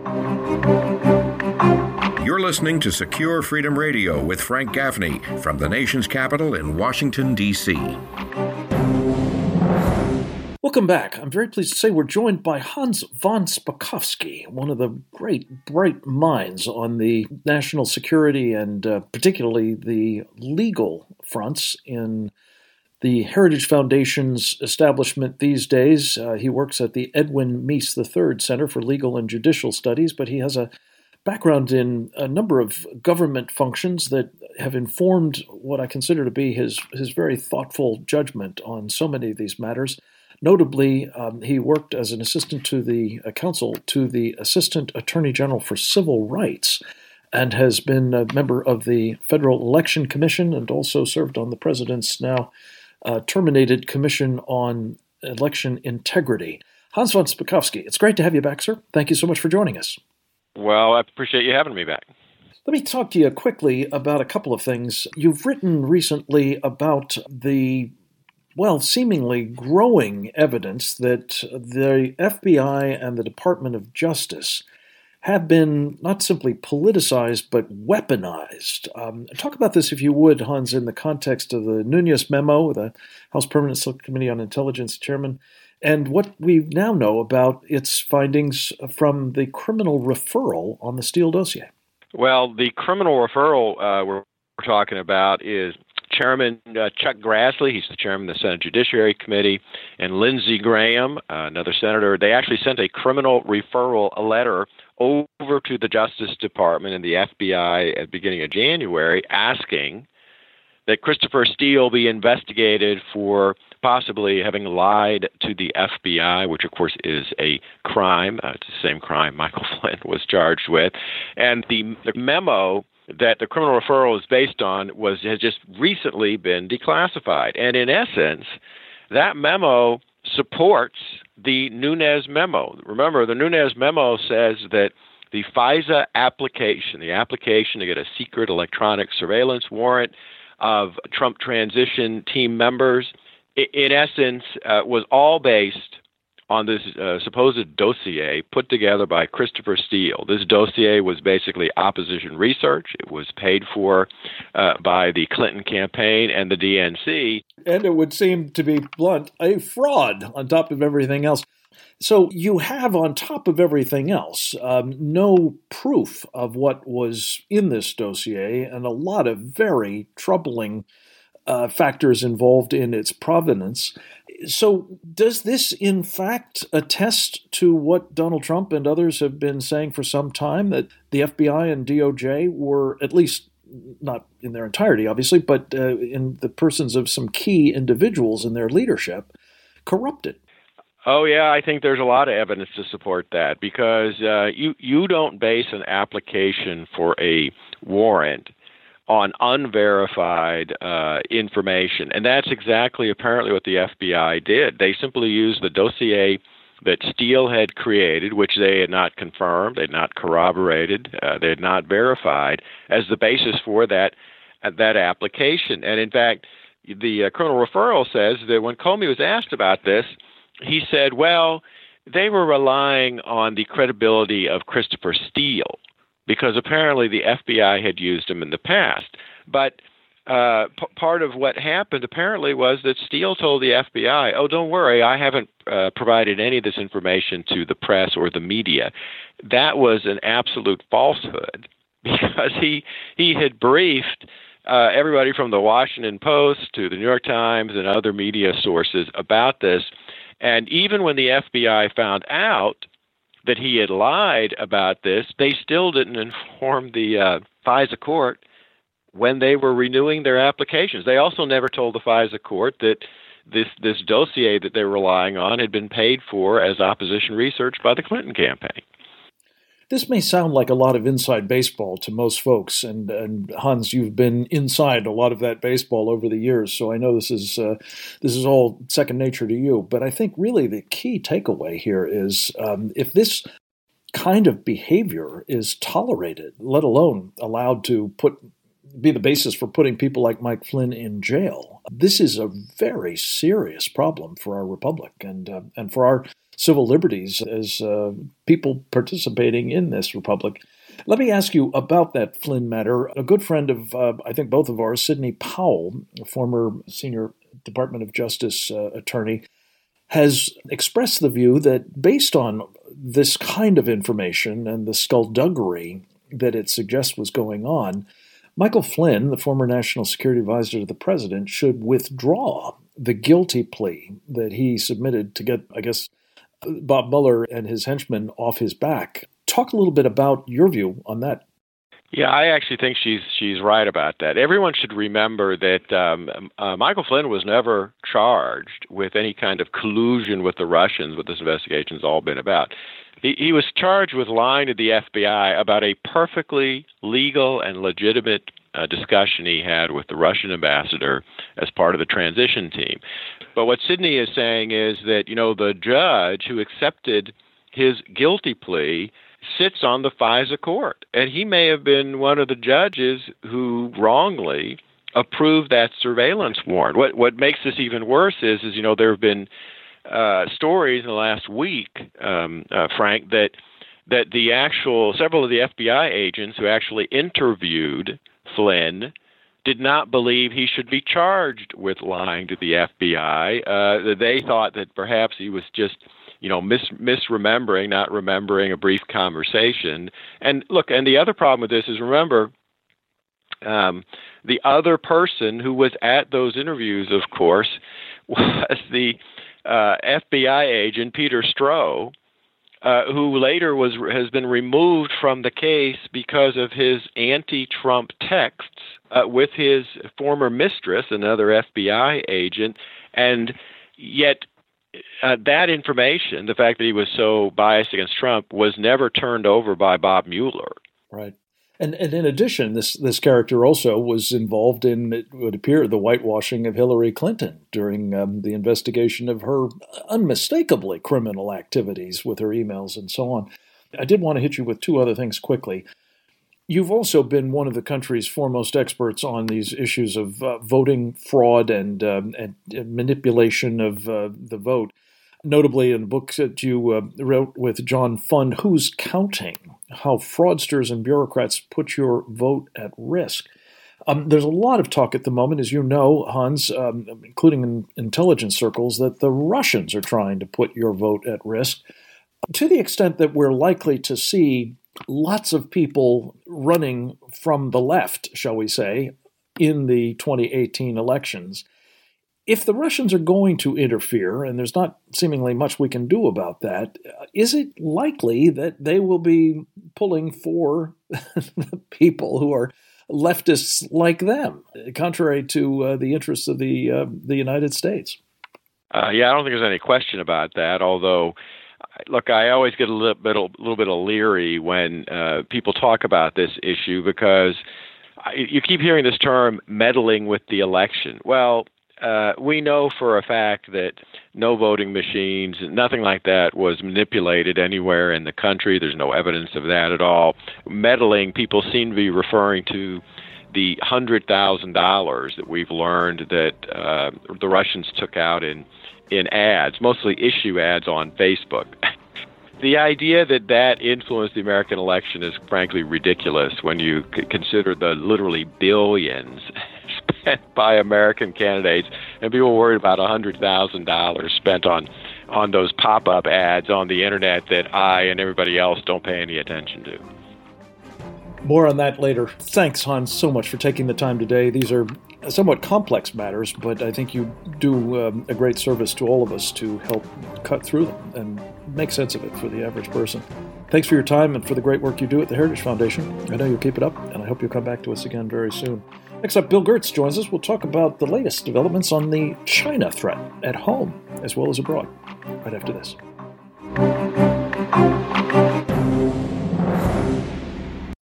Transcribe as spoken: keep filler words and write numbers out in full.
You're listening to Secure Freedom Radio with Frank Gaffney from the nation's capital in Washington, D C Welcome back. I'm very pleased to say we're joined by Hans von Spakovsky, one of the great, bright minds on the national security and uh, particularly the legal fronts in the Heritage Foundation's establishment these days. Uh, he works at the Edwin Meese the third Center for Legal and Judicial Studies, but he has a background in a number of government functions that have informed what I consider to be his, his very thoughtful judgment on so many of these matters. Notably, um, he worked as an assistant to the uh, counsel to the Assistant Attorney General for Civil Rights and has been a member of the Federal Election Commission and also served on the president's now uh, terminated Commission on Election Integrity. Hans von Spakovsky, it's great to have you back, sir. Thank you so much for joining us. Well, I appreciate you having me back. Let me talk to you quickly about a couple of things. You've written recently about the well, seemingly growing evidence that the F B I and the Department of Justice have been not simply politicized, but weaponized. Um, talk about this, if you would, Hans, in the context of the Nunes memo, the House Permanent Subcommittee on Intelligence chairman, and what we now know about its findings from the criminal referral on the Steele dossier. Well, the criminal referral uh, we're, we're talking about is Chairman uh, Chuck Grassley, he's the chairman of the Senate Judiciary Committee, and Lindsey Graham, uh, another senator. They actually sent a criminal referral a letter over to the Justice Department and the F B I at the beginning of January asking that Christopher Steele be investigated for possibly having lied to the F B I, which, of course, is a crime. Uh, it's the same crime Michael Flynn was charged with. And the, the memo that the criminal referral is based on was has just recently been declassified. And in essence, that memo supports the Nunes memo. Remember, the Nunes memo says that the FISA application, the application to get a secret electronic surveillance warrant of Trump transition team members, in essence, uh, was all based on this uh, supposed dossier put together by Christopher Steele. This dossier was basically opposition research. It was paid for uh, by the Clinton campaign and the D N C. And it would seem, to be blunt, a fraud on top of everything else. So you have, on top of everything else, um, no proof of what was in this dossier and a lot of very troubling uh, factors involved in its provenance. So does this, in fact, attest to what Donald Trump and others have been saying for some time, that the F B I and D O J were, at least not in their entirety, obviously, but uh, in the persons of some key individuals in their leadership, corrupted? Oh, yeah, I think there's a lot of evidence to support that, because uh, you, you don't base an application for a warrant on unverified uh, information. And that's exactly apparently what the F B I did. They simply used the dossier that Steele had created, which they had not confirmed, they had not corroborated, uh, they had not verified, as the basis for that, uh, that application. And in fact, the uh, criminal referral says that when Comey was asked about this, he said, well, they were relying on the credibility of Christopher Steele, because apparently the F B I had used him in the past. But uh, p- part of what happened apparently was that Steele told the F B I, oh, don't worry, I haven't uh, provided any of this information to the press or the media. That was an absolute falsehood, because he he had briefed uh, everybody from the Washington Post to the New York Times and other media sources about this. And even when the F B I found out that he had lied about this, they still didn't inform the uh, FISA court when they were renewing their applications. They also never told the FISA court that this this dossier that they were relying on had been paid for as opposition research by the Clinton campaign. This may sound like a lot of inside baseball to most folks, and, and Hans, you've been inside a lot of that baseball over the years, so I know this is uh, this is all second nature to you. But I think really the key takeaway here is um, if this kind of behavior is tolerated, let alone allowed to put be the basis for putting people like Mike Flynn in jail. This is a very serious problem for our republic and uh, and for our civil liberties as uh, people participating in this republic. Let me ask you about that Flynn matter. A good friend of, uh, I think, both of ours, Sidney Powell, a former senior Department of Justice uh, attorney, has expressed the view that based on this kind of information and the skullduggery that it suggests was going on, Michael Flynn, the former National Security Advisor to the President, should withdraw the guilty plea that he submitted to get, I guess, Bob Mueller and his henchmen off his back. Talk a little bit about your view on that. Yeah, I actually think she's she's right about that. Everyone should remember that um, uh, Michael Flynn was never charged with any kind of collusion with the Russians, what this investigation's all been about. He, he was charged with lying to the F B I about a perfectly legal and legitimate uh, discussion he had with the Russian ambassador as part of the transition team. But what Sidney is saying is that, you know, the judge who accepted his guilty plea sits on the FISA court, and he may have been one of the judges who wrongly approved that surveillance warrant. What what makes this even worse is, is you know, there have been uh, stories in the last week, um, uh, Frank, that that the actual several of the F B I agents who actually interviewed Flynn did not believe he should be charged with lying to the F B I. Uh, they thought that perhaps he was just you know, mis- misremembering, not remembering a brief conversation. And look, and the other problem with this is, remember, um, the other person who was at those interviews, of course, was the uh, F B I agent Peter Stroh, uh, who later was has been removed from the case because of his anti-Trump texts uh, with his former mistress, another F B I agent, and yet Uh, that information, the fact that he was so biased against Trump, was never turned over by Bob Mueller. Right. And, and in addition, this, this character also was involved in, it would appear, the whitewashing of Hillary Clinton during um, the investigation of her unmistakably criminal activities with her emails and so on. I did want to hit you with two other things quickly. You've also been one of the country's foremost experts on these issues of uh, voting fraud and, um, and manipulation of uh, the vote, notably in the book that you uh, wrote with John Fund, Who's Counting? How Fraudsters and Bureaucrats Put Your Vote at Risk. Um, there's a lot of talk at the moment, as you know, Hans, um, including in intelligence circles, that the Russians are trying to put your vote at risk, to the extent that we're likely to see lots of people running from the left, shall we say, in the twenty eighteen elections. If the Russians are going to interfere, and there's not seemingly much we can do about that, is it likely that they will be pulling for the people who are leftists like them, contrary to uh, the interests of the uh, the United States? Uh, yeah, I don't think there's any question about that, although look, I always get a little bit, a little bit leery when uh, people talk about this issue because I, you keep hearing this term meddling with the election. Well, uh, we know for a fact that no voting machines, nothing like that was manipulated anywhere in the country. There's no evidence of that at all. Meddling, people seem to be referring to the one hundred thousand dollars that we've learned that uh, the Russians took out in in ads, mostly issue ads on Facebook. The idea that that influenced the American election is frankly ridiculous when you c- consider the literally billions spent by American candidates, and people worried about one hundred thousand dollars spent on, on those pop-up ads on the internet that I and everybody else don't pay any attention to. More on that later. Thanks, Hans, so much for taking the time today. These are somewhat complex matters, but I think you do um, a great service to all of us to help cut through them and make sense of it for the average person. Thanks for your time and for the great work you do at the Heritage Foundation. I know you'll keep it up, and I hope you'll come back to us again very soon. Next up, Bill Gertz joins us. We'll talk about the latest developments on the China threat at home as well as abroad, right after this.